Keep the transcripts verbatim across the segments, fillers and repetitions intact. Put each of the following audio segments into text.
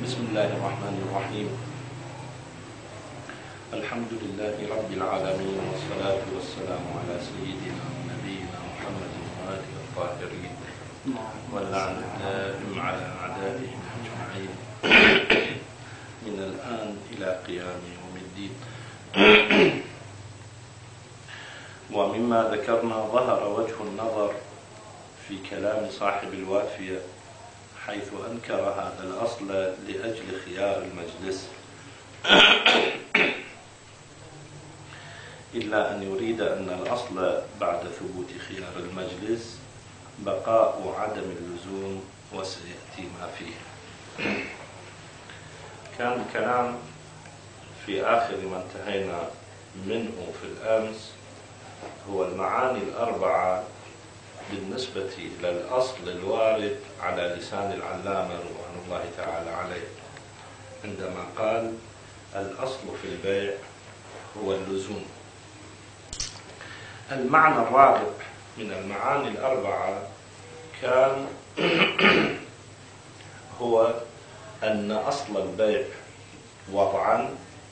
بسم الله الرحمن الرحيم. الحمد لله رب العالمين، والصلاة والسلام على سيدنا ونبينا محمد وآله الطاهرين، واللعن الدائم على أعدائهم أجمعين من الآن إلى قيام يوم الدين. ومما ذكرنا ظهر وجه النظر في كلام صاحب الوافية، حيث أنكر هذا الأصل لأجل خيار المجلس، إلا أن يريد أن الأصل بعد ثبوت خيار المجلس بقاء عدم اللزوم، وسيأتي ما فيه. كان الكلام في آخر ما انتهينا منه في الأمس هو المعاني الأربعة بالنسبة إلى الأصل الوارد على لسان العلامة رضوان الله تعالى عليه، عندما قال الأصل في البيع هو اللزوم. المعنى الرابع من المعاني الأربعة كان هو أن أصل البيع وضعا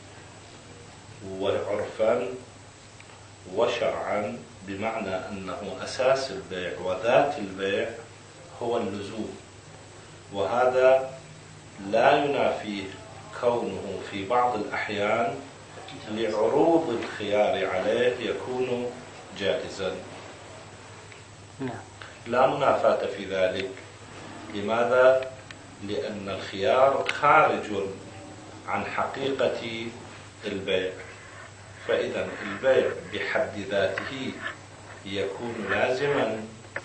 وعرفا وشرعا، بمعنى أنه أساس البيع وذات البيع هو اللزوم، وهذا لا ينافيه كونه في بعض الأحيان لعروض الخيار عليه يكون جائزا. لا منافاة في ذلك. لماذا؟ لأن الخيار خارج عن حقيقة البيع، فإذا البيع بحد ذاته يكون لازما،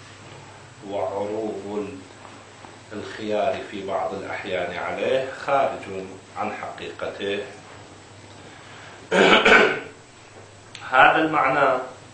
وعروض الخيار في بعض الأحيان عليه خارج عن حقيقته. هذا المعنى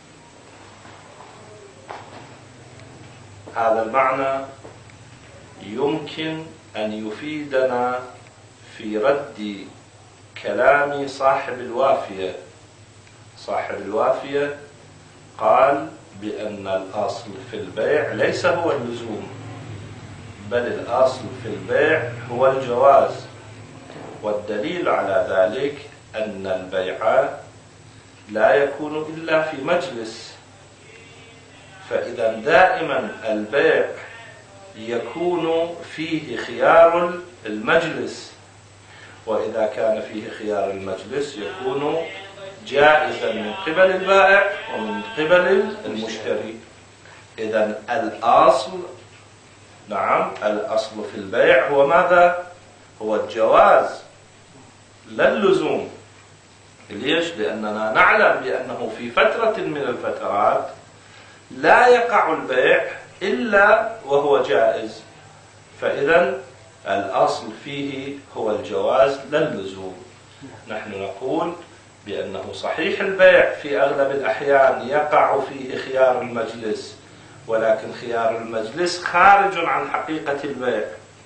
هذا المعنى يمكن أن يفيدنا في رد كلام صاحب الوافية. صاحب الوافية قال بأن الأصل في البيع ليس هو اللزوم، بل الأصل في البيع هو الجواز، والدليل على ذلك أن البيع لا يكون إلا في مجلس، فإذا دائما البيع يكون فيه خيار المجلس، وإذا كان فيه خيار المجلس يكون جائزا من قبل البائع ومن قبل المشتري. إذن الأصل، نعم الأصل في البيع هو ماذا؟ هو الجواز لا اللزوم. ليش؟ لأننا نعلم بأنه في فترة من الفترات لا يقع البيع إلا وهو جائز، فإذا الأصل فيه هو الجواز لا اللزوم. نحن نقول بأنه صحيح البيع في أغلب الأحيان يقع فيه خيار المجلس، ولكن خيار المجلس خارج عن حقيقة البيع،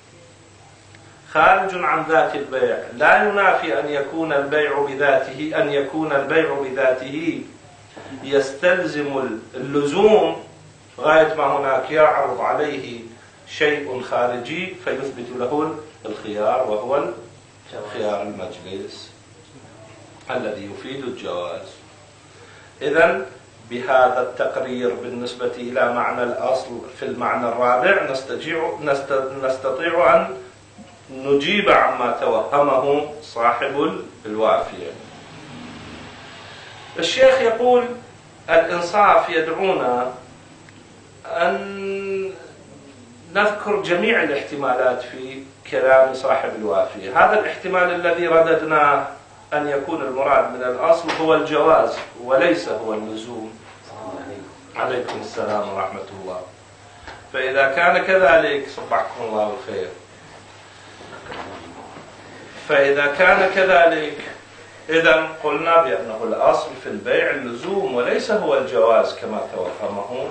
خارج عن ذات البيع. لا ينافي أن يكون البيع بذاته أن يكون البيع بذاته يستلزم اللزوم غاية ما هناك يعرض عليه شيء خارجي فيثبت له الخيار، وهو خيار المجلس الذي يفيد الجواز. إذن بهذا التقرير بالنسبة إلى معنى الأصل في المعنى الرابع نستطيع أن نجيب عما توهمه صاحب الوافية. الشيخ يقول الإنصاف يدعونا أن نذكر جميع الاحتمالات في كلام صاحب الوافية. هذا الاحتمال الذي رددناه أن يكون المراد من الأصل هو الجواز وليس هو اللزوم. عليكم السلام ورحمة الله. فإذا كان كذلك، صبحكم الله الخير، فإذا كان كذلك إذن قلنا بأنه الأصل في البيع اللزوم وليس هو الجواز كما توهمه.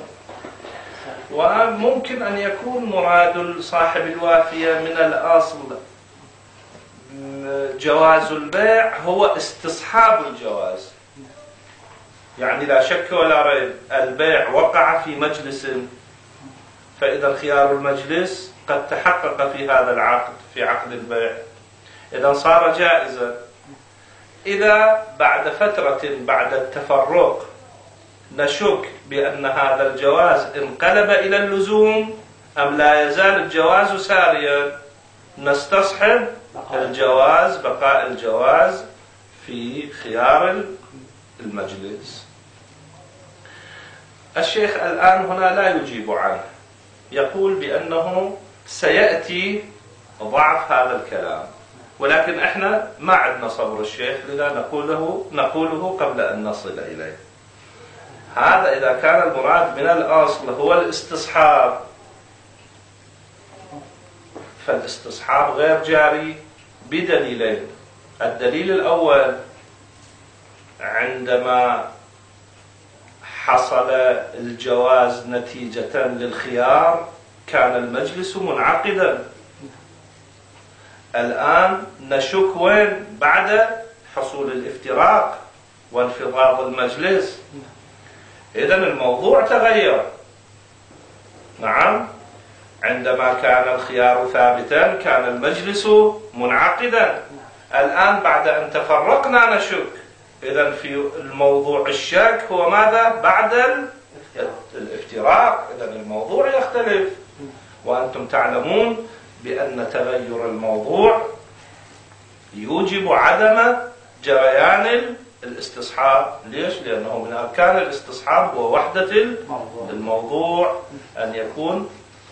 وممكن أن يكون مراد صاحب الوافية من الأصل جواز البيع هو استصحاب الجواز، يعني لا شك ولا ريب البيع وقع في مجلس، فإذا خيار المجلس قد تحقق في هذا العقد، في عقد البيع، إذا صار جائزا. إذا بعد فترة بعد التفرق نشك بأن هذا الجواز انقلب إلى اللزوم أم لا يزال الجواز ساريا، نستصحب الجواز، بقاء الجواز في خيار المجلس. الشيخ الآن هنا لا يجيب عنه، يقول بأنه سيأتي ضعف هذا الكلام، ولكن احنا ما عندنا صبر الشيخ، لذا نقوله نقوله قبل أن نصل إليه. هذا إذا كان المراد من الأصل هو الاستصحاب، فالاستصحاب غير جاري بدليلين. الدليل الأول عندما حصل الجواز نتيجة للخيار كان المجلس منعقدا. الآن نشك وين؟ بعد حصول الافتراق وانفضاض المجلس. إذن الموضوع تغير. نعم، عندما كان الخيار ثابتا كان المجلس منعقدا. الآن بعد أن تفرقنا نشك. إذن في الموضوع الشك هو ماذا؟ بعد الافتراق. إذن الموضوع يختلف، وأنتم تعلمون بأن تغير الموضوع يوجب عدم جريان الاستصحاب. ليش؟ لأنه من أركان الاستصحاب هو وحدة الموضوع، أن يكون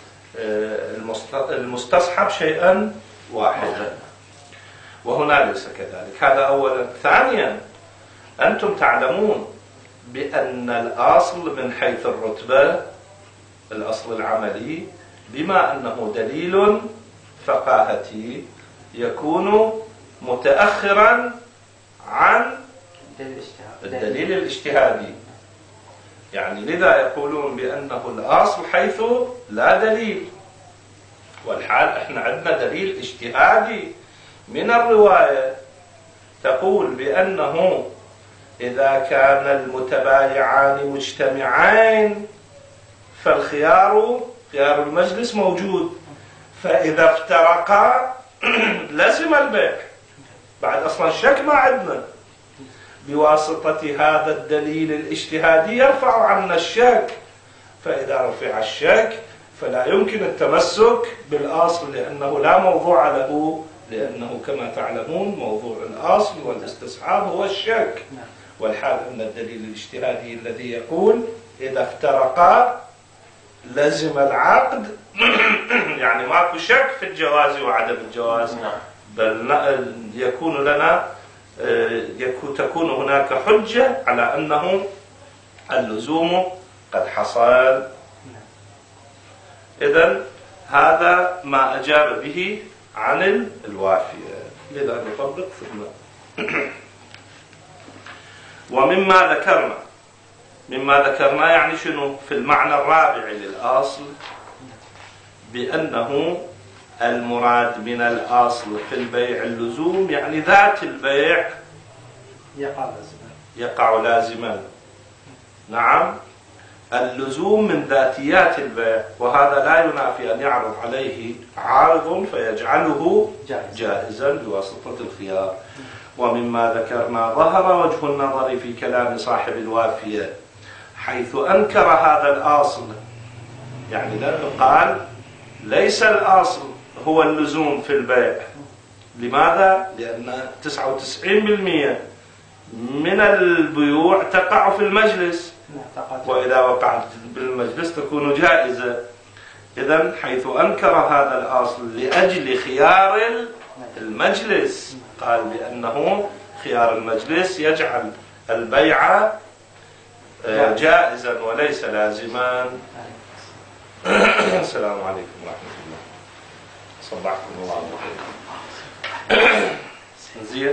المستصحب شيئا واحدا، وهنا ليس كذلك. هذا أولا. ثانيا، أنتم تعلمون بأن الأصل من حيث الرتبة، الأصل العملي، بما أنه دليل فقاهتي يكون متأخرا عن الدليل الاجتهادي. يعني لذا يقولون بأنه الأصل حيث لا دليل، والحال احنا عندنا دليل اجتهادي من الرواية تقول بأنه إذا كان المتبايعان مجتمعين فالخيار خيار المجلس موجود، فإذا افترقا لزم البيع. بعد أصلا الشك ما عندنا، بواسطة هذا الدليل الاجتهادي يرفع عنا الشك، فإذا رفع الشك فلا يمكن التمسك بالأصل لأنه لا موضوع له، لأنه كما تعلمون موضوع الأصل والاستصحاب هو الشك، والحال أن الدليل الاجتهادي الذي يقول إذا افترقا لزم العقد يعني ماكو شك في الجواز وعدم الجواز، بل يكون لنا تكون هناك حجة على أنه اللزوم قد حصل. إذن هذا ما أجاب به عن الوافية، لذا نطبق ثم ومما ذكرنا مما ذكرنا يعني شنو؟ في المعنى الرابع للأصل بأنه المراد من الأصل في البيع اللزوم، يعني ذات البيع يقع لازما يقع لازما. نعم، اللزوم من ذاتيات البيع، وهذا لا ينافي أن يعرض عليه عارض فيجعله جائزا بواسطة الخيار. ومما ذكرنا ظهر وجه النظر في كلام صاحب الوافية حيث أنكر هذا الأصل، يعني لأنه قال ليس الأصل هو اللزوم في البيع. لماذا؟ لأن تسعة وتسعين بالمئة من البيوع تقع في المجلس، وإذا وقعت بالمجلس تكون جائزة. إذن حيث أنكر هذا الأصل لأجل خيار المجلس قال بأنه خيار المجلس يجعل البيع جائزا وليس لازما. السلام عليكم ورحمة الله، صبحكم الله بالخير. زين،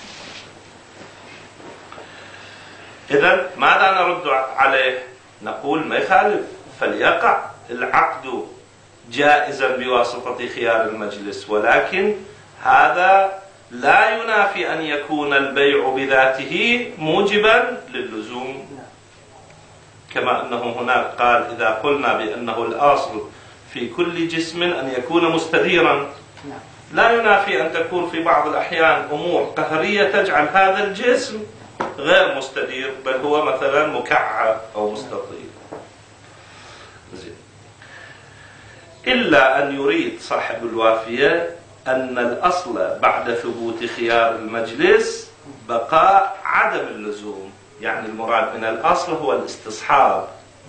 إذن ماذا نرد عليه؟ نقول ما يخالف، فليقع العقد جائزا بواسطة خيار المجلس، ولكن هذا لا ينافي أن يكون البيع بذاته موجبا للزوم، كما أنه هناك قال إذا قلنا بأنه الأصل في كل جسم أن يكون مستديرا، لا ينافي أن تكون في بعض الأحيان أمور قهرية تجعل هذا الجسم غير مستدير، بل هو مثلا مكعب أو مستطيل. زين. إلا أن يريد صاحب الوافية أن الأصل بعد ثبوت خيار المجلس بقاء عدم اللزوم، يعني المراد من الأصل هو الاستصحاب.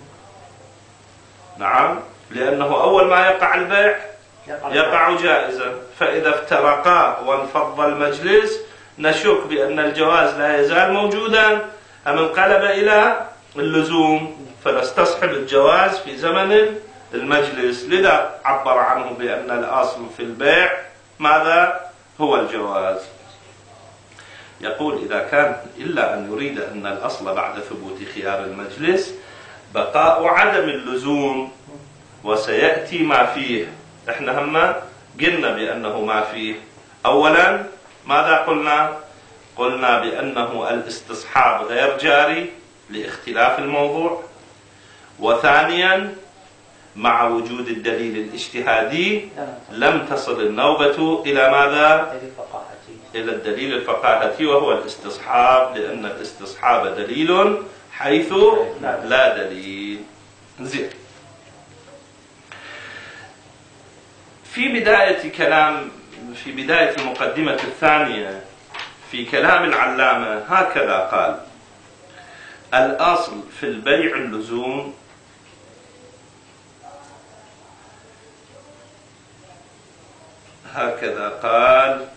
نعم، لأنه أول ما يقع البيع يقع جائزا، فإذا افترقا وانفض المجلس نشك بأن الجواز لا يزال موجودا أم انقلب إلى اللزوم، فنستصحب الجواز في زمن المجلس. لذا عبر عنه بأن الأصل في البيع ماذا؟ هو الجواز. يقول إذا كان إلا أن يريد أن الأصل بعد ثبوت خيار المجلس بقاء عدم اللزوم، وسيأتي ما فيه. احنا هم قلنا بأنه ما فيه. أولا ماذا قلنا؟ قلنا بأنه الاستصحاب غير جاري لاختلاف الموضوع. وثانيا مع وجود الدليل الاجتهادي لم تصل النوبة إلى ماذا؟ إلى الدليل الفقاهتي وهو الاستصحاب، لأن الاستصحاب دليل حيث لا دليل. زين. في بداية كلام في بداية المقدمة الثانية في كلام العلامة هكذا قال: الأصل في البيع اللزوم، هكذا قال: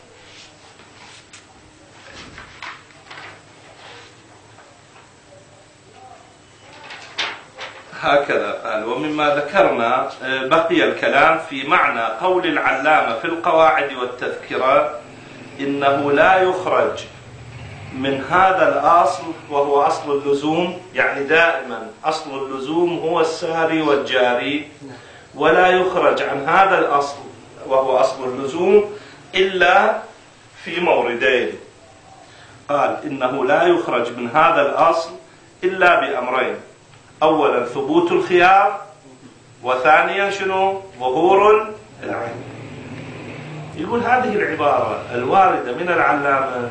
هكذا قال. ومما ذكرنا بقي الكلام في معنى قول العلامة في القواعد والتذكرة إنه لا يخرج من هذا الأصل وهو أصل اللزوم، يعني دائما أصل اللزوم هو الساري والجاري، ولا يخرج عن هذا الأصل وهو أصل اللزوم إلا في موردين. قال إنه لا يخرج من هذا الأصل إلا بأمرين: أولا ثبوت الخيار، وثانيا شنو؟ ظهور العين. يقول هذه العبارة الواردة من العلامة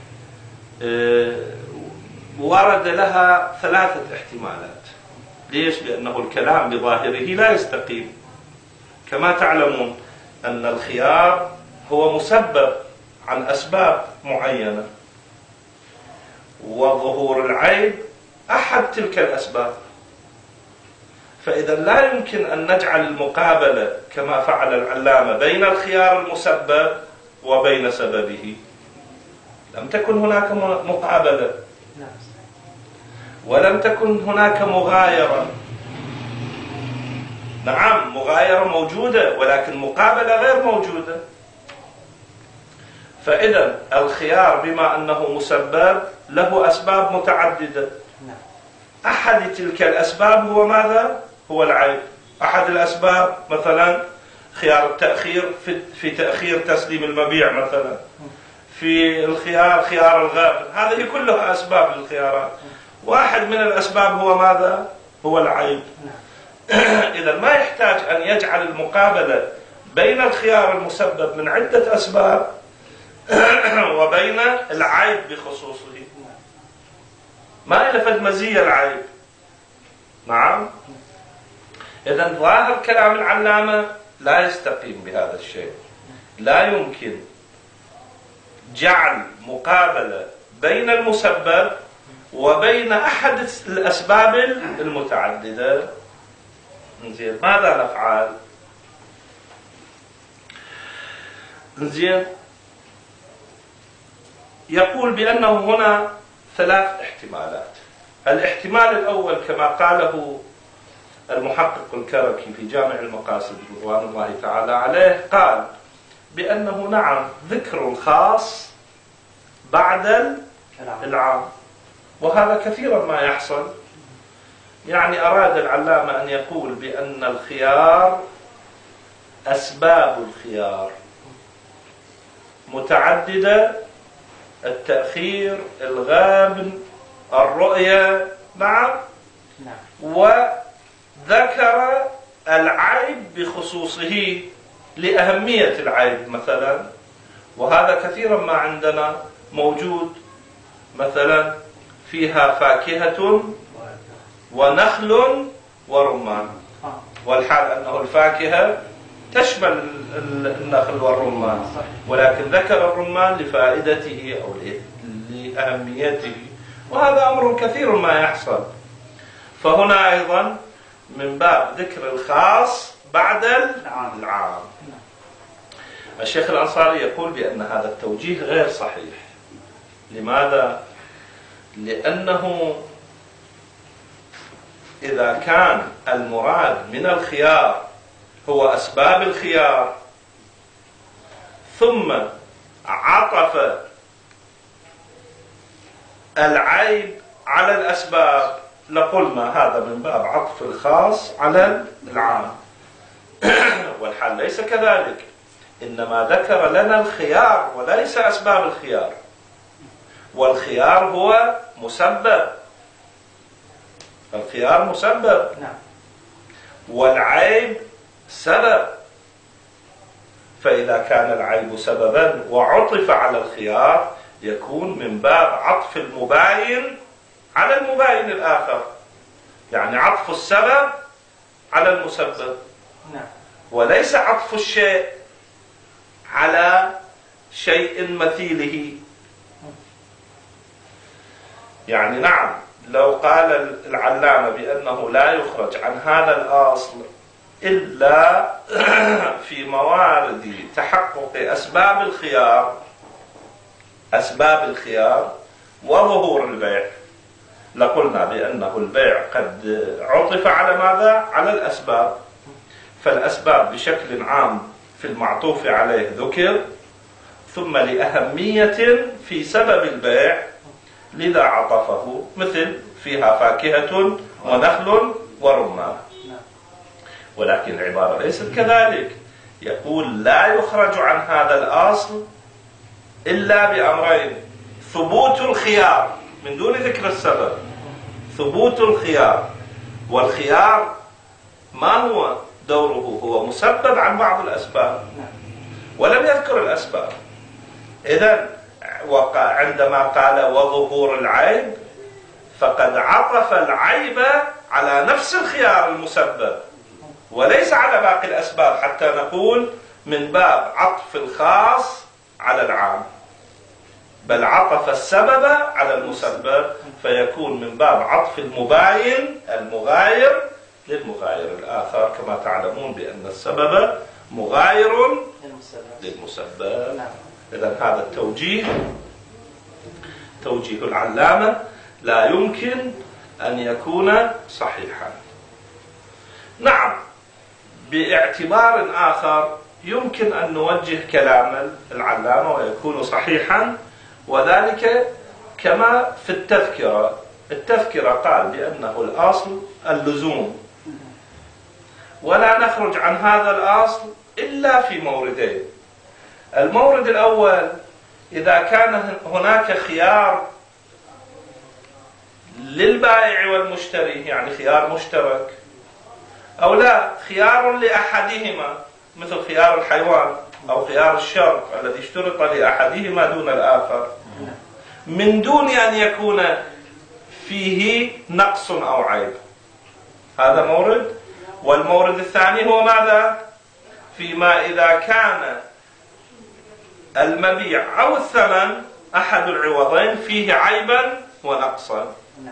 ورد لها ثلاثة احتمالات. ليش؟ لأنه الكلام بظاهره لا يستقيم. كما تعلمون أن الخيار هو مسبب عن أسباب معينة، وظهور العيب أحد تلك الأسباب. فإذا لا يمكن أن نجعل المقابلة كما فعل العلامة بين الخيار المسبب وبين سببه. لم تكن هناك مقابلة، ولم تكن هناك مغايرة. نعم، مغايرة موجودة ولكن مقابلة غير موجودة. فإذا الخيار بما أنه مسبب له أسباب متعددة. أحد تلك الأسباب هو ماذا؟ هو العيب. أحد الأسباب مثلا خيار التأخير في, في تأخير تسليم المبيع مثلا، في الخيار خيار الغابن، هذه كلها أسباب للخيارات. واحد من الأسباب هو ماذا؟ هو العيب. إذا ما يحتاج أن يجعل المقابلة بين الخيار المسبب من عدة أسباب وبين العيب بخصوصه. ما يلفت مزية العيب. نعم. إذا ظاهر كلام العلامة لا يستقيم بهذا الشيء. لا يمكن جعل مقابلة بين المسبب وبين أحد الأسباب المتعددة. زين، ماذا نفعل؟ زين، يقول بأنه هنا ثلاث احتمالات. الاحتمال الأول كما قاله المحقق الكركي في جامع المقاصد رضوان الله تعالى عليه، قال بأنه نعم ذكر الخاص بعد العام، وهذا كثيرا ما يحصل. يعني أراد العلامة أن يقول بأن الخيار أسباب الخيار متعددة: التأخير، الغابن، الرؤية. نعم. وذكر العيب بخصوصه، لأهمية العيب مثلا، وهذا كثيرا ما عندنا موجود، مثلا فيها فاكهة ونخل ورمان، والحال أنه الفاكهة تشمل النخل والرمان، ولكن ذكر الرمان لفائدته أو لأهميته، وهذا أمر كثير ما يحصل. فهنا أيضا من باب ذكر الخاص بعد العام. الشيخ الأنصاري يقول بأن هذا التوجيه غير صحيح. لماذا؟ لأنه إذا كان المراد من الخيار هو أسباب الخيار، ثم عطف العيب على الأسباب، لقلنا هذا من باب عطف الخاص على العام. والحال ليس كذلك، إنما ذكر لنا الخيار وليس أسباب الخيار، والخيار هو مسبب، الخيار مسبب والعيب سبب. فإذا كان العيب سببا وعطف على الخيار يكون من باب عطف المباين على المباين الآخر، يعني عطف السبب على المسبب، وليس عطف الشيء على شيء مثيله. يعني نعم، لو قال العلامة بأنه لا يخرج عن هذا الأصل إلا في موارد تحقق أسباب الخيار، أسباب الخيار وظهور البيع، لقلنا بأنه البيع قد عطف على ماذا؟ على الأسباب، فالأسباب بشكل عام في المعطوف عليه ذكر، ثم لأهمية في سبب البيع لذا عطفه، مثل فيها فاكهة ونخل ورمان. ولكن العبارة ليست كذلك، يقول لا يخرج عن هذا الأصل إلا بأمرين: ثبوت الخيار من دون ذكر السبب، ثبوت الخيار، والخيار ما هو دوره؟ هو مسبب عن بعض الأسباب ولم يذكر الأسباب. إذن عندما قال وظهور العيب فقد عطف العيب على نفس الخيار المسبب وليس على باقي الأسباب، حتى نقول من باب عطف الخاص على العام، بل عطف السبب على المسبب، فيكون من باب عطف المباين المغاير للمغاير الآخر، كما تعلمون بأن السبب مغاير للمسبب. إذن هذا التوجيه توجيه العلامة لا يمكن أن يكون صحيحا. نعم، باعتبار آخر يمكن أن نوجه كلام العلامة ويكون صحيحا، وذلك كما في التذكرة. التذكرة قال بأنه الأصل اللزوم، ولا نخرج عن هذا الأصل إلا في موردين. المورد الأول: إذا كان هناك خيار للبائع والمشتري، يعني خيار مشترك، أو لا خيار لأحدهما مثل خيار الحيوان أو خيار الشرط الذي اشترط لأحدهما دون الآخر، من دون أن يكون فيه نقص أو عيب، هذا مورد. والمورد الثاني هو ماذا؟ فيما إذا كان المبيع أو الثمن أحد العوضين فيه عيبا ونقصا.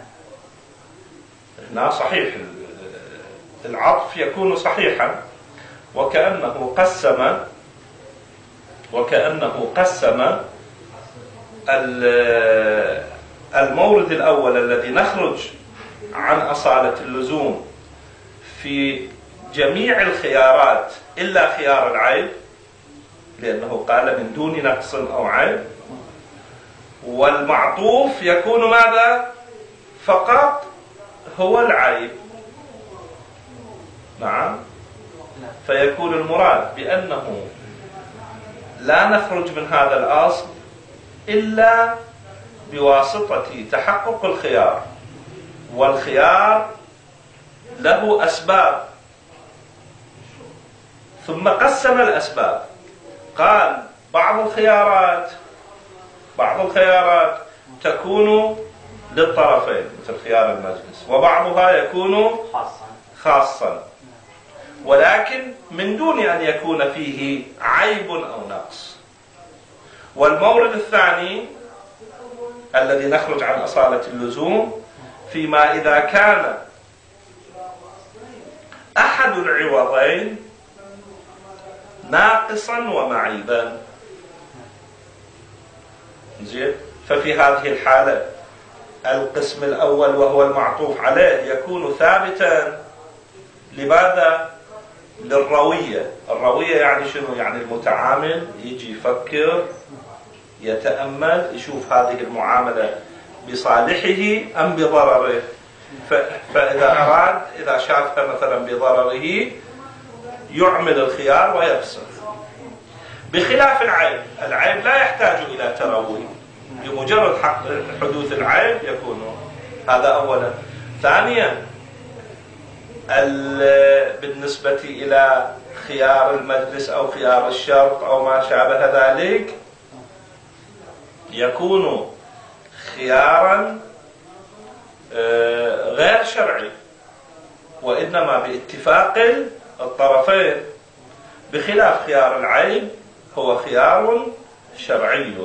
هنا صحيح العطف يكون صحيحا، وكأنه قسم وكأنه قسم المورد الأول الذي نخرج عن أصالة اللزوم في جميع الخيارات إلا خيار العيب، لأنه قال من دون نقص أو عيب، والمعطوف يكون ماذا؟ فقط هو العيب. نعم، فيكون المراد بأنه لا نخرج من هذا الأصل إلا بواسطة تحقق الخيار، والخيار له أسباب، ثم قسم الأسباب، قال بعض الخيارات بعض الخيارات تكون للطرفين مثل خيار المجلس، وبعضها يكون خاصة خاصا ولكن من دون أن يكون فيه عيب أو نقص. والمورد الثاني الذي نخرج عن أصالة اللزوم فيما إذا كان أحد العوضين ناقصا ومعيبا. زين، ففي هذه الحالة القسم الأول وهو المعطوف عليه يكون ثابتا. لماذا؟ للروية. الروية يعني شنو؟ يعني المتعامل يجي يفكر يتأمل يشوف هذه المعاملة بصالحه أم بضرره، فإذا أراد إذا شافها مثلا بضرره يعمل الخيار ويفسخ. بخلاف العيب، العيب لا يحتاج إلى تروي، بمجرد حدوث العيب يكون. هذا أولا. ثانيا بالنسبة إلى خيار المجلس أو خيار الشرط أو ما شابه ذلك يكون خيارا غير شرعي وإنما باتفاق الطرفين، بخلاف خيار العيب هو خيار شرعي.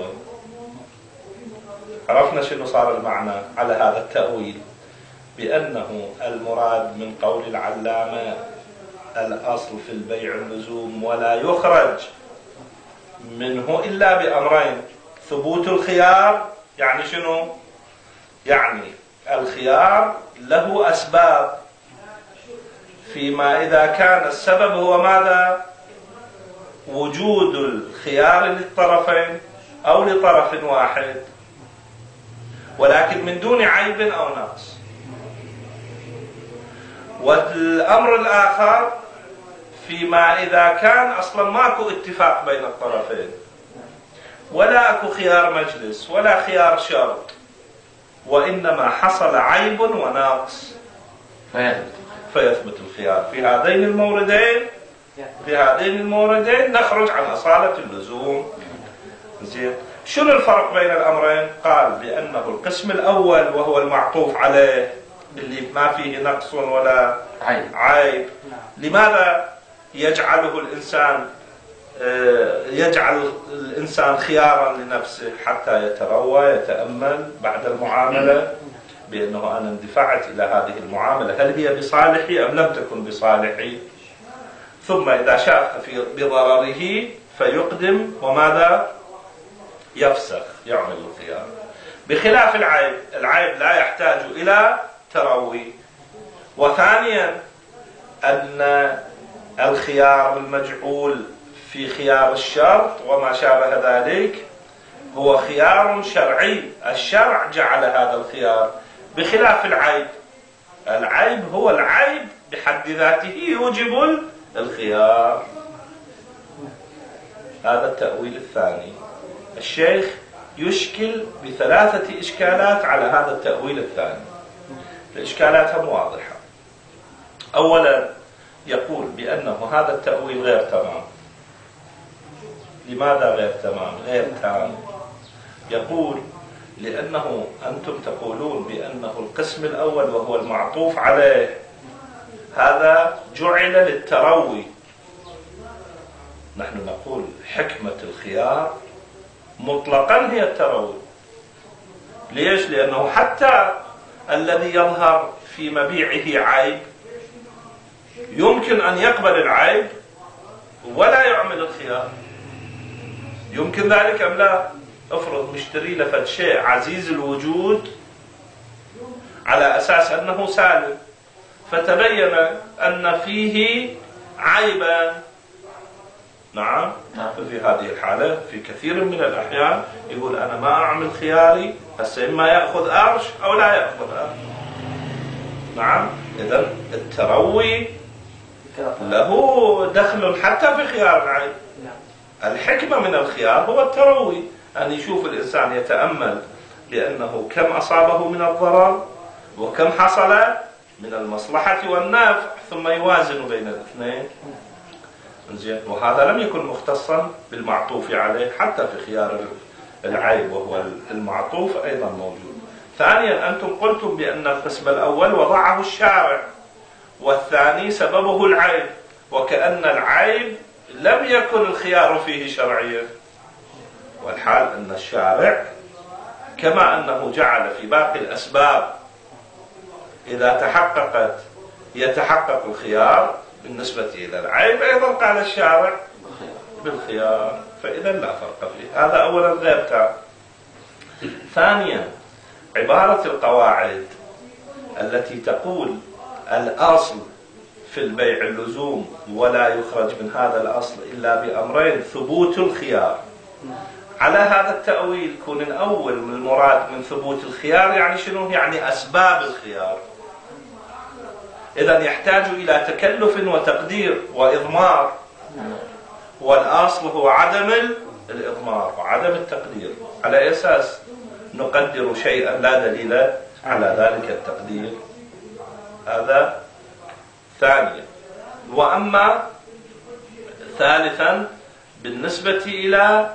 عرفنا شنو صار المعنى على هذا التأويل، بأنه المراد من قول العلامة الأصل في البيع اللزوم ولا يخرج منه إلا بأمرين: ثبوت الخيار، يعني شنو؟ يعني الخيار له أسباب، فيما إذا كان السبب هو ماذا؟ وجود الخيار للطرفين أو لطرف واحد، ولكن من دون عيب أو نقص. والأمر الآخر فيما إذا كان أصلا ماكو اتفاق بين الطرفين، ولا أكو خيار مجلس ولا خيار شرط، وإنما حصل عيب ونقص فيثبت الخيار. في هذين الموردين في هذين الموردين نخرج عن أصالة اللزوم. زين، شنو الفرق بين الأمرين؟ قال بأنه القسم الأول وهو المعطوف عليه اللي ما فيه نقص ولا عيب, عيب. لماذا يجعله الإنسان يجعل الإنسان خيارا لنفسه حتى يتروى يتأمل بعد المعاملة بأنه أنا اندفعت إلى هذه المعاملة، هل هي بصالحي أم لم تكن بصالحي؟ ثم إذا شاف في بضرره فيقدم وماذا؟ يفسخ، يعمل الخيار. بخلاف العيب، العيب لا يحتاج إلى تروي. وثانيا أن الخيار المجعول في خيار الشرط وما شابه ذلك هو خيار شرعي، الشرع جعل هذا الخيار، بخلاف العيب. العيب هو العيب بحد ذاته يوجب الخيار. هذا التأويل الثاني. الشيخ يشكل بثلاثة إشكالات على هذا التأويل الثاني. الإشكالات هم واضحة. أولا يقول بأنه هذا التأويل غير تمام. لماذا غير تمام؟ غير تام. يقول لأنه أنتم تقولون بأنه القسم الأول وهو المعطوف عليه هذا جعل للتروي. نحن نقول حكمة الخيار مطلقا هي التروي. ليش؟ لأنه حتى الذي يظهر في مبيعه عيب يمكن أن يقبل العيب ولا يعمل الخيار. يمكن ذلك أم لا؟ افرض مشتري لفد شيء عزيز الوجود على أساس أنه سالم، فتبين أن فيه عيبا. نعم، ففي هذه الحالة في كثير من الأحيان يقول أنا ما أعمل خياري، هسه إما يأخذ قرش أو لا يأخذ قرش. نعم، إذن التروي له دخل حتى في خيار العيب. الحكمة من الخيار هو التروي، أن يشوف الإنسان يتأمل لأنه كم أصابه من الضرر وكم حصل من المصلحة والنفع، ثم يوازن بين الاثنين. زين، وهذا لم يكن مختصا بالمعطوف عليه، حتى في خيار العيب وهو المعطوف أيضا موجود. ثانيا أنتم قلتم بأن القسم الأول وضعه الشارع والثاني سببه العيب، وكأن العيب لم يكن الخيار فيه شرعيا، والحال أن الشارع كما أنه جعل في باقي الأسباب إذا تحققت يتحقق الخيار بالنسبة إلى العيب، أيضا قال الشارع بالخيار، فإذا لا فرق فيه. هذا أولا غير تام. ثانيا عبارة القواعد التي تقول الأصل في البيع اللزوم ولا يخرج من هذا الأصل إلا بأمرين: ثبوت الخيار. على هذا التأويل يكون الأول من المراد من ثبوت الخيار يعني شنو؟ يعني أسباب الخيار. إذن يحتاج إلى تكلف وتقدير وإضمار، والأصل هو عدم الإضمار وعدم التقدير. على أساس نقدر شيئا لا دليل على ذلك التقدير. هذا ثانيا. وأما ثالثا بالنسبة إلى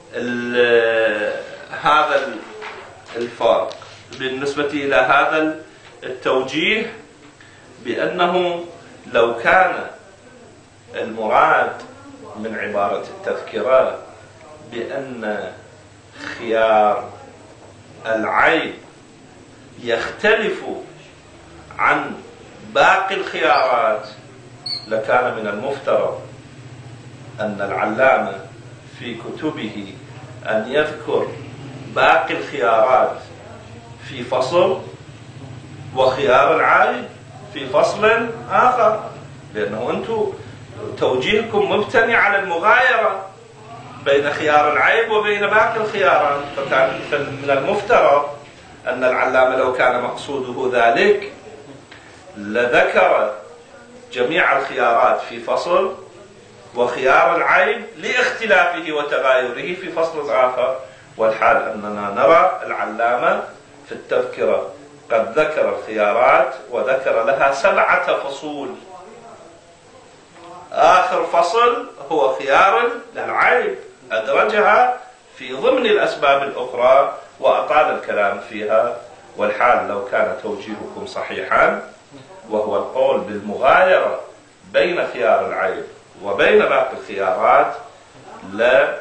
هذا الفرق، بالنسبة إلى هذا التوجيه، بأنه لو كان المراد من عبارة التذكرة بأن خيار العيب يختلف عن باقي الخيارات، لكان من المفترض أن العلامة في كتبه أن يذكر باقي الخيارات في فصل وخيار العيب في فصل آخر، لأنه أنتم توجيهكم مبتني على المغايرة بين خيار العيب وبين باقي الخيارات، فكان من المفترض أن العلامة لو كان مقصوده ذلك لذكر جميع الخيارات في فصل وخيار العيب لاختلافه وتغايره في فصل آخر. والحال أننا نرى العلامة في التذكرة قد ذكر الخيارات وذكر لها سبعة فصول، آخر فصل هو خيار العيب، أدرجها في ضمن الأسباب الأخرى وأطال الكلام فيها. والحال لو كان توجيهكم صحيحا وهو القول بالمغايرة بين خيار العيب وبين باقي الخيارات لا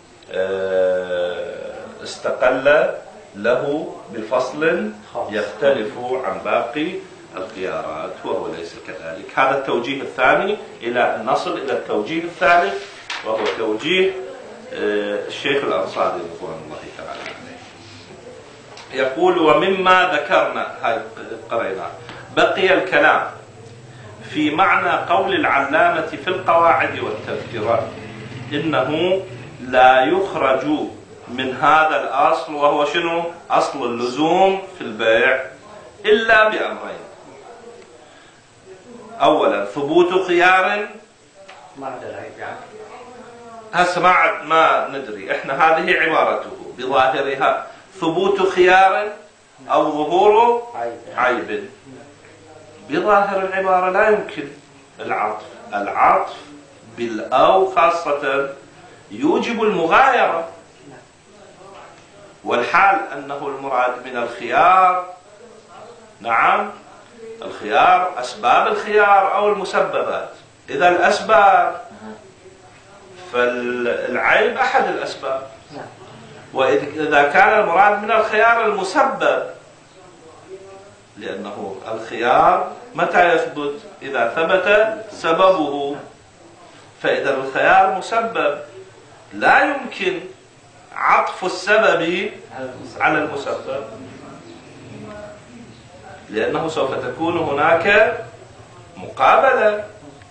استقل له بفصل يختلف عن باقي الخيارات، وهو ليس كذلك. هذا التوجيه الثاني، إلى أن نصل إلى التوجيه الثالث وهو توجيه الشيخ الأنصاري رضوان الله تعالى عليه. يقول: ومما ذكرنا، هاي قرينا، بقي الكلام في معنى قول العلامة في القواعد والتذكرة إنه لا يخرج من هذا الأصل، وهو شنو؟ أصل اللزوم في البيع، إلا بأمرين: أولا ثبوت خيار، ما يعني هسه ما ما ندري احنا، هذه عبارته بظاهرها ثبوت خيار أو ظهور عيب. بظاهر العبارة لا يمكن العطف، العطف بالأو خاصة يوجب المغايرة، والحال أنه المراد من الخيار، نعم الخيار أسباب الخيار أو المسببات. إذا الأسباب فالعيب أحد الأسباب، وإذا كان المراد من الخيار المسبب، لأنه الخيار متى يثبت؟ إذا ثبت سببه، فإذا الخيار مسبب لا يمكن عطف السبب على المسبب، لأنه سوف تكون هناك مقابلة.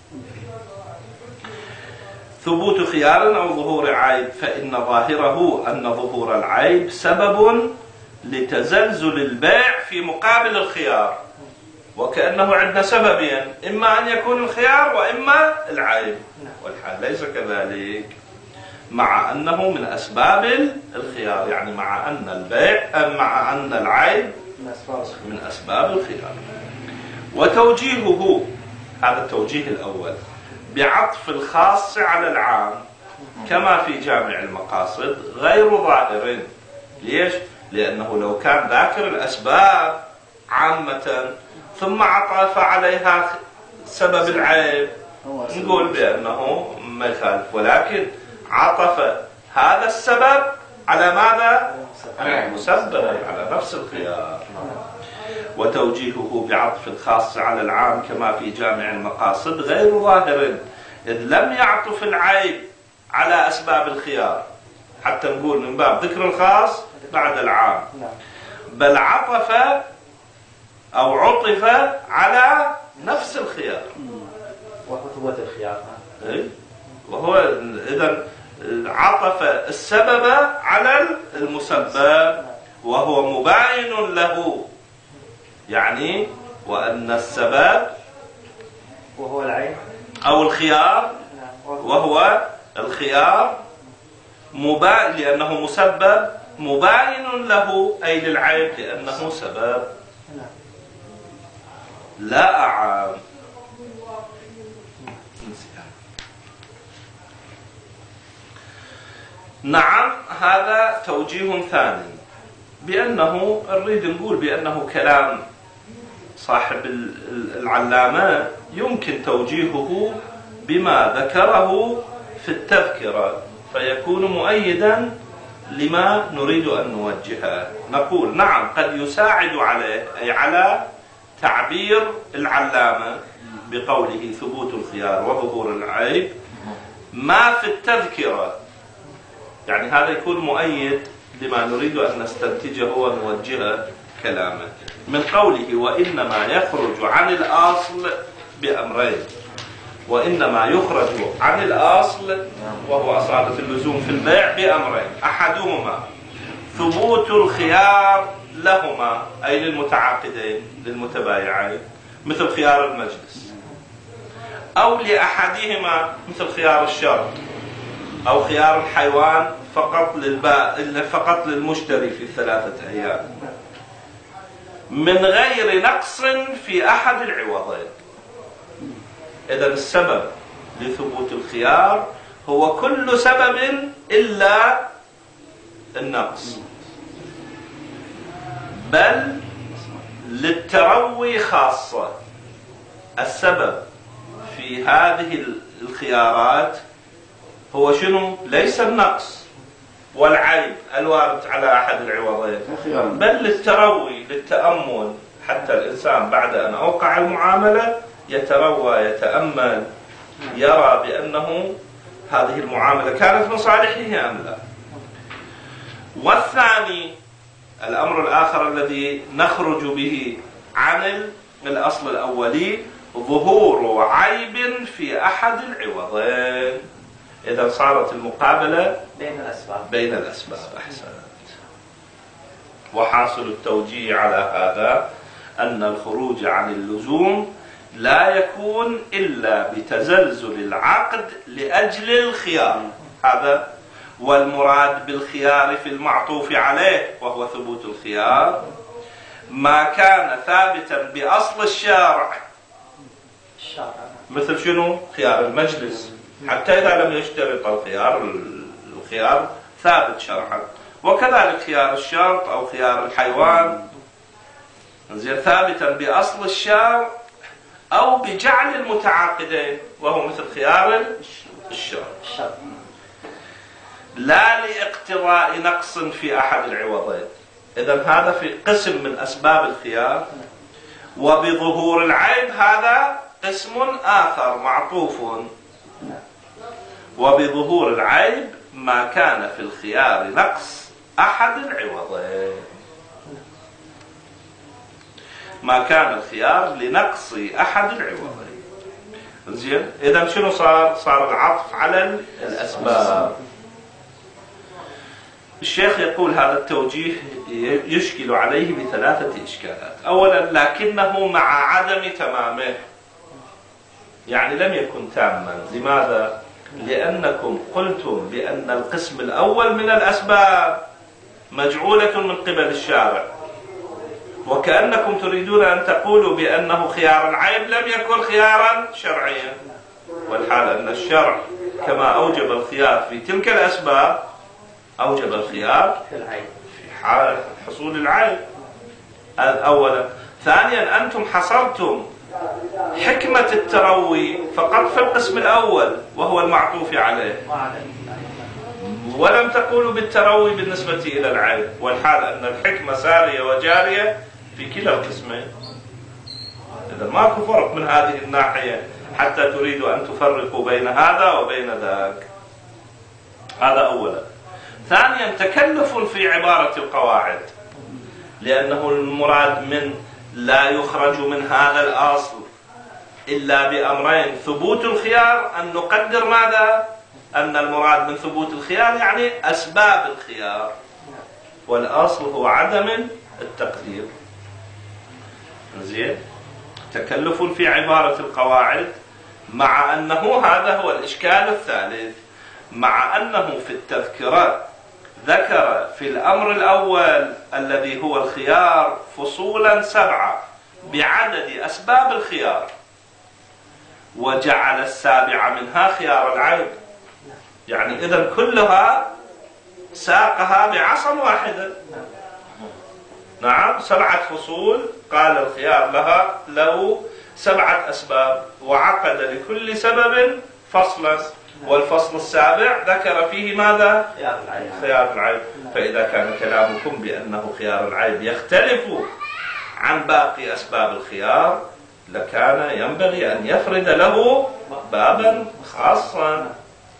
ثبوت خيار أو ظهور عيب، فإن ظاهره أن ظهور العيب سبب لتزلزل البيع في مقابل الخيار، وكأنه عندنا سببين: إما أن يكون الخيار وإما العيب، والحال ليس كذلك، مع أنه من أسباب الخيار، يعني مع أن البيع مع أن العيب من أسباب الخيار. وتوجيهه، هذا التوجيه الأول، بعطف الخاص على العام كما في جامع المقاصد غير ظاهر. ليش؟ لأنه لو كان ذاكر الأسباب عامة ثم عطف عليها سبب العيب نقول بأنه ما يخالف، ولكن عطف هذا السبب على ماذا؟ على المسبب، على نفس الخيار. وتوجيهه بعطف الخاص على العام كما في جامع المقاصد غير ظاهر، إذ لم يعطف العيب على أسباب الخيار حتى نقول من باب ذكر الخاص بعد العام، بل عطف أو عطف على نفس الخيار وهو الخيار. وهو إذن عطف السبب على المسبب وهو مباين له، يعني وأن السبب وهو العين أو الخيار وهو الخيار مباين لأنه مسبب مباين له، أي للعيب لأنه سبب لا أعام. نعم، هذا توجيه ثاني، بأنه نريد نقول بأنه كلام صاحب العلامة يمكن توجيهه بما ذكره في التذكرة فيكون مؤيدا لما نريد أن نوجهه. نقول نعم قد يساعد عليه، أي على تعبير العلامة بقوله ثبوت الخيار وظهور العيب ما في التذكرة، يعني هذا يكون مؤيد لما نريد أن نستنتجه ونوجه كلامه من قوله وإنما يخرج عن الأصل بأمرين. وإنما يخرج عن الأصل وهو أصالة اللزوم في البيع بأمرين، أحدهما ثبوت الخيار لهما أي للمتعاقدين للمتبايعين مثل خيار المجلس، أو لأحدهما مثل خيار الشرط أو خيار الحيوان فقط للبائع فقط للمشتري في ثلاثة أيام من غير نقص في أحد العوضين. إذن السبب لثبوت الخيار هو كل سبب إلا النقص، بل للتروي خاصة. السبب في هذه الخيارات هو شنو؟ ليس النقص والعيب الوارد على أحد العوضين، بل للتروي للتأمل، حتى الإنسان بعد أن أوقع المعاملة يتروى يتأمل يرى بأنه هذه المعاملة كانت من صالحه أم لا. والثاني الأمر الآخر الذي نخرج به عن الأصل الأولي ظهور عيب في أحد العوضين. إذا صارت المقابلة بين الأسباب بين الأسباب أحسنت. وحاصل التوجيه على هذا أن الخروج عن اللزوم لا يكون إلا بتزلزل العقد لأجل الخيار، هذا والمراد بالخيار في المعطوف عليه وهو ثبوت الخيار ما كان ثابتا بأصل الشارع مثل شنو؟ خيار المجلس، حتى إذا لم يشترط الخيار الخيار ثابت شرعا، وكذلك خيار الشرط أو خيار الحيوان زين ثابتا بأصل الشارع أو بجعل المتعاقدين وهو مثل خيار الشرط، لا لاقتضاء نقص في أحد العوضين. إذن هذا في قسم من أسباب الخيار. وبظهور العيب هذا قسم آخر معطوف، وبظهور العيب ما كان في الخيار نقص أحد العوضين، ما كان الخيار لنقص أحد العوضين. زين، إذا شنو صار؟ صار العطف على الأسباب. الشيخ يقول هذا التوجيه يشكل عليه بثلاثة إشكالات. أولا لكنه مع عدم تمامه، يعني لم يكن تاما. لماذا؟ لأنكم قلتم بأن القسم الأول من الأسباب مجعولة من قبل الشارع، وكأنكم تريدون أن تقولوا بأنه خيار العيب لم يكن خيارا شرعيا، والحال أن الشرع كما أوجب الخيار في تلك الأسباب أوجب الخيار في العين في حال حصول العين. أولا. ثانيا أنتم حصرتم حكمة التروي فقط في القسم الأول وهو المعطوف عليه، ولم تقولوا بالتروي بالنسبة إلى العين، والحال أن الحكمة سارية وجارية في كلا القسمين. إذا ماكو فرق من هذه الناحية حتى تريدوا أن تفرقوا بين هذا وبين ذاك. هذا أولا. ثانيا تكلف في عبارة القواعد، لأنه المراد من لا يخرج من هذا الأصل إلا بأمرين: ثبوت الخيار، أن نقدر ماذا؟ أن المراد من ثبوت الخيار يعني أسباب الخيار، والأصل هو عدم التقدير. زين. تكلف في عبارة القواعد، مع أنه هذا هو الإشكال الثالث، مع أنه في التذكرة ذكر في الأمر الأول الذي هو الخيار فصولا سبعة بعدد أسباب الخيار، وجعل السابعة منها خيار العين، يعني إذن كلها ساقها بعصا واحدة. نعم، سبعة فصول قال الخيار لها له سبعة أسباب، وعقد لكل سبب فصلا، والفصل السابع ذكر فيه ماذا؟ خيار العين. خيار العين. فإذا كان كلامكم بأنه خيار العين يختلف عن باقي أسباب الخيار لكان ينبغي أن يفرد له بابا خاصا،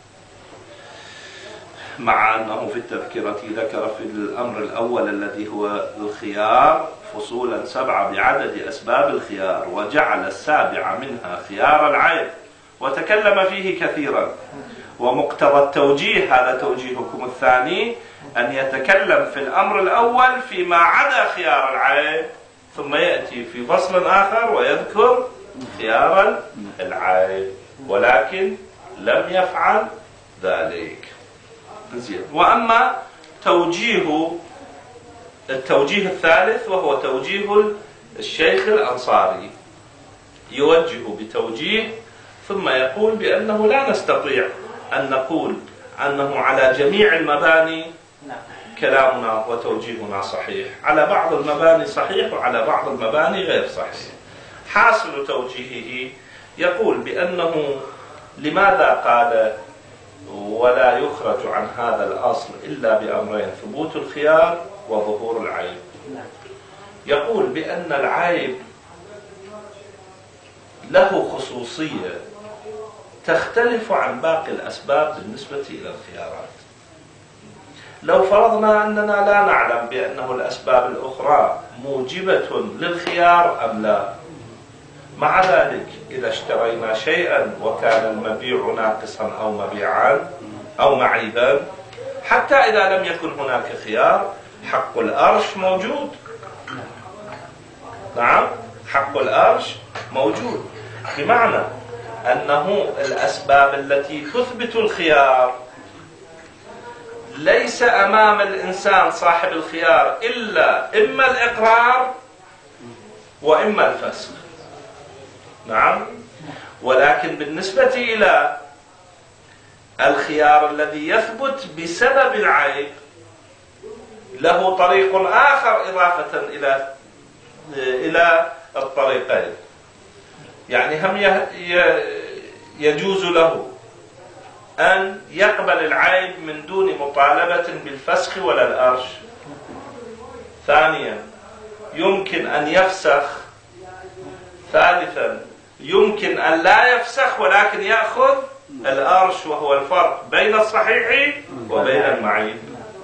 مع أنه في التذكرة ذكر في الأمر الأول الذي هو الخيار فصولا سبعة بعدد أسباب الخيار، وجعل السابعة منها خيار العين، وتكلم فيه كثيرا. ومقتضى التوجيه، هذا توجيهكم الثاني، أن يتكلم في الأمر الأول فيما عدا خيار العين، ثم يأتي في فصل آخر ويذكر خيار العين، ولكن لم يفعل ذلك. زين. وأما توجيه التوجيه الثالث وهو توجيه الشيخ الأنصاري، يوجه بتوجيه ثم يقول بأنه لا نستطيع أن نقول أنه على جميع المباني كلامنا وتوجيهنا صحيح، على بعض المباني صحيح وعلى بعض المباني غير صحيح. حاصل توجيهه يقول بأنه لماذا قال ولا يخرج عن هذا الأصل إلا بأمرين: ثبوت الخيار وظهور العيب. يقول بأن العيب له خصوصية تختلف عن باقي الأسباب بالنسبة إلى الخيارات. لو فرضنا أننا لا نعلم بأنه الأسباب الأخرى موجبة للخيار أم لا، مع ذلك إذا اشترينا شيئا وكان المبيع ناقصا أو مبيعا أو معيبا، حتى إذا لم يكن هناك خيار، حق الأرش موجود. نعم، حق الأرش موجود، بمعنى أنه الأسباب التي تثبت الخيار ليس أمام الإنسان صاحب الخيار إلا إما الإقرار وإما الفسخ. نعم، ولكن بالنسبة إلى الخيار الذي يثبت بسبب العيب له طريق آخر إضافة إلى إلى الطريقين، يعني هم يجوز له أن يقبل العيب من دون مطالبة بالفسخ ولا الأرش. ثانيا يمكن أن يفسخ. ثالثا يمكن أن لا يفسخ ولكن يأخذ الأرش، وهو الفرق بين الصحيح وبين المعيب.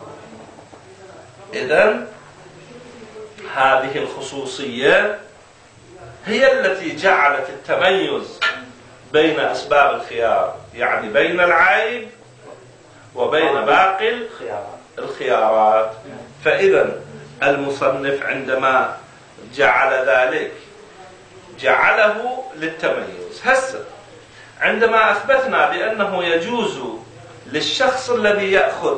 إذن هذه الخصوصية هي التي جعلت التميز بين أسباب الخيار، يعني بين العيب وبين باقي الخيارات. فإذا المصنف عندما جعل ذلك جعله للتميز. هسه عندما أثبتنا بأنه يجوز للشخص الذي يأخذ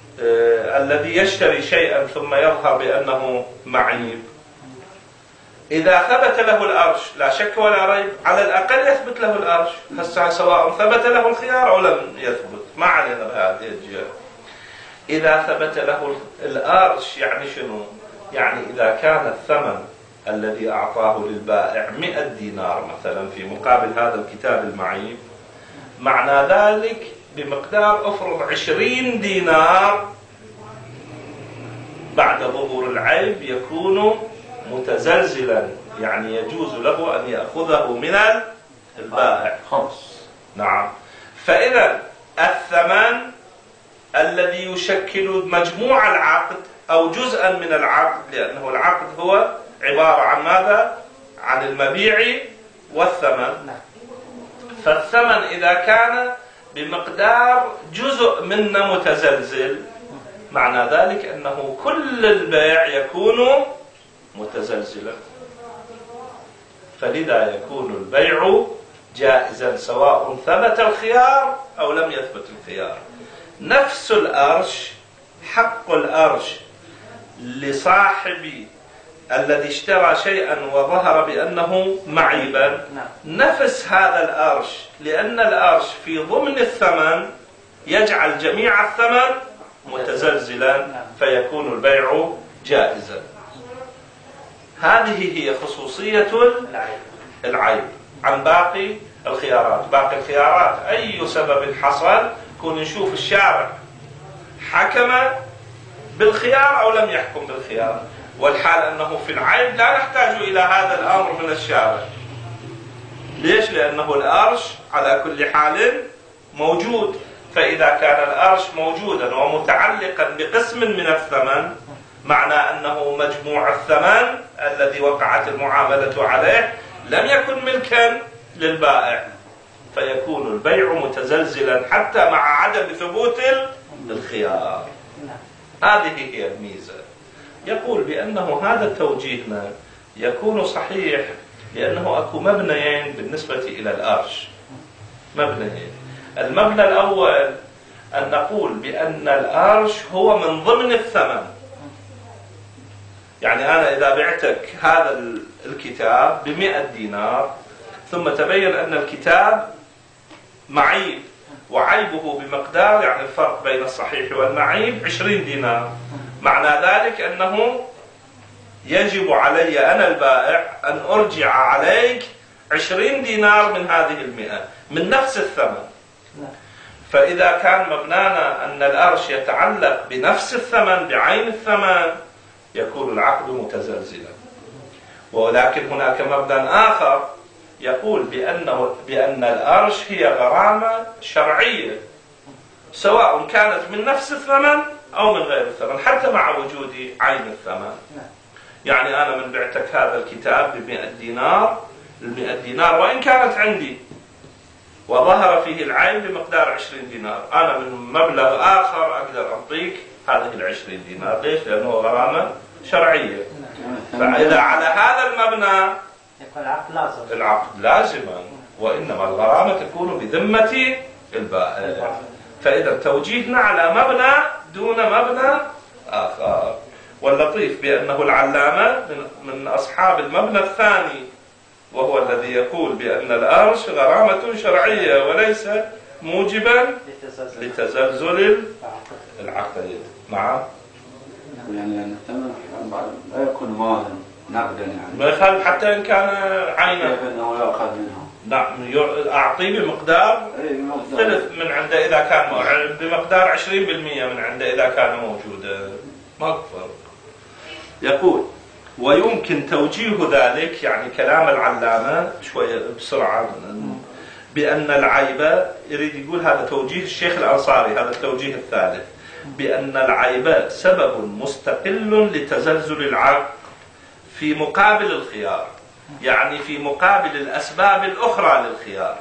آه الذي يشتري شيئا ثم يظهر بأنه معيب، إذا ثبت له الأرش لا شك ولا ريب على الأقل يثبت له الأرش، هسه سواء ثبت له الخيار أو لم يثبت ما علينا بهذه الجهة. إذا ثبت له الأرش يعني شنو؟ يعني إذا كان الثمن الذي أعطاه للبائع مئة دينار مثلا في مقابل هذا الكتاب المعيب، معنى ذلك بمقدار أفرض عشرين دينار بعد ظهور العيب يكون متزلزلا، يعني يجوز له أن يأخذه من البائع خمس. نعم. فإذا الثمن الذي يشكل مجموع العقد أو جزءا من العقد، لأنه العقد هو عبارة عن ماذا؟ عن المبيع والثمن. فالثمن إذا كان بمقدار جزء منه متزلزل معنى ذلك أنه كل البيع يكون متزلزلا، فلذا يكون البيع جائزا سواء ثبت الخيار أو لم يثبت الخيار. نفس الأرش، حق الأرش لصاحب الذي اشترى شيئا وظهر بأنه معيبا، نفس هذا الأرش، لأن الأرش في ضمن الثمن يجعل جميع الثمن متزلزلا فيكون البيع جائزا. هذه هي خصوصية العيب عن باقي الخيارات. باقي الخيارات أي سبب حصل كون نشوف الشارع حكم بالخيار أو لم يحكم بالخيار، والحال أنه في العيب لا نحتاج إلى هذا الأمر من الشارع. ليش؟ لأنه الأرش على كل حال موجود، فإذا كان الأرش موجودا ومتعلقا بقسم من الثمن معنى أنه مجموع الثمن الذي وقعت المعاملة عليه لم يكن ملكا للبائع، فيكون البيع متزلزلا حتى مع عدم ثبوت الخيار. هذه هي الميزة. يقول بأنه هذا التوجيهنا يكون صحيح لأنه أكو مبنيين بالنسبة إلى الأرش. مبنيين، المبنى الأول أن نقول بأن الأرش هو من ضمن الثمن. يعني أنا إذا بعتك هذا الكتاب بمئة دينار ثم تبين أن الكتاب معيب وعيبه بمقدار، يعني الفرق بين الصحيح والمعيب عشرين دينار، معنى ذلك أنه يجب علي أنا البائع أن أرجع عليك عشرين دينار من هذه المئة من نفس الثمن. فإذا كان مبنانا أن الأرش يتعلق بنفس الثمن بعين الثمن يكون العقد متزلزلا. ولكن هناك مبنى آخر يقول بأنه بأن الأرش هي غرامة شرعية سواء كانت من نفس الثمن أو من غير الثمن حتى مع وجود عين الثمن. يعني أنا من بعتك هذا الكتاب بمئة دينار، المئة دينار وإن كانت عندي وظهر فيه العين بمقدار عشرين دينار، أنا من مبلغ آخر أقدر أعطيك هذه العشرين دينار. ليش؟ لأنه غرامة شرعية. فإذا على هذا المبنى العقد لازم العقد لازما، وإنما الغرامة تكون بذمة البائع. فإذا توجيهنا على مبنى دون مبنى آخر. واللطيف بأنه العلامة من أصحاب المبنى الثاني، وهو الذي يقول بأن الأرش غرامة شرعية وليس موجبا لتزلزل العقد. نعم. يعني أن الثمن لا يكون مالا نقدا، يعني ما يخالف حتى إن كان عينا. كيف أنه يأخذ منه؟ نعم، أعطيه بمقدار ثلث من عنده إذا كان بمقدار عشرين بالمئة من عنده إذا كان موجودا، ما فرق. يقول ويمكن توجيه ذلك، يعني كلام العلامة شوية بسرعة، بأن العيب، يريد يقول هذا توجيه الشيخ الأنصاري، هذا التوجيه الثالث، بأن العيب سبب مستقل لتزلزل العقد في مقابل الخيار، يعني في مقابل الأسباب الأخرى للخيار.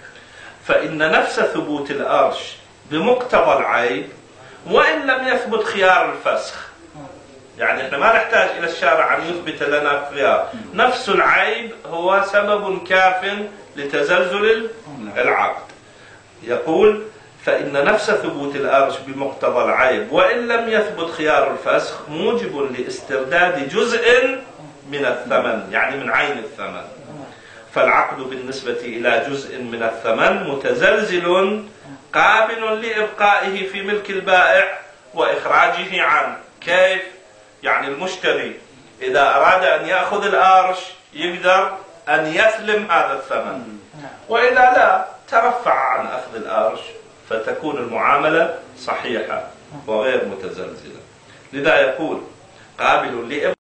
فإن نفس ثبوت الأرش بمقتضى العيب وإن لم يثبت خيار الفسخ، يعني احنا ما نحتاج إلى الشارع أن يثبت لنا خيار، نفس العيب هو سبب كاف لتزلزل العقد. يقول فإن نفس ثبوت الأرش بمقتضى العيب وإن لم يثبت خيار الفسخ موجب لاسترداد جزء من الثمن، يعني من عين الثمن. فالعقد بالنسبة إلى جزء من الثمن متزلزل قابل لإبقائه في ملك البائع وإخراجه عنه. كيف؟ يعني المشتري إذا أراد أن يأخذ القرش يقدر أن يسلم هذا الثمن، وإذا لا ترفع عن أخذ القرش، فتكون المعاملة صحيحة وغير متزلزلة. لذا يقول قابل لإبقائه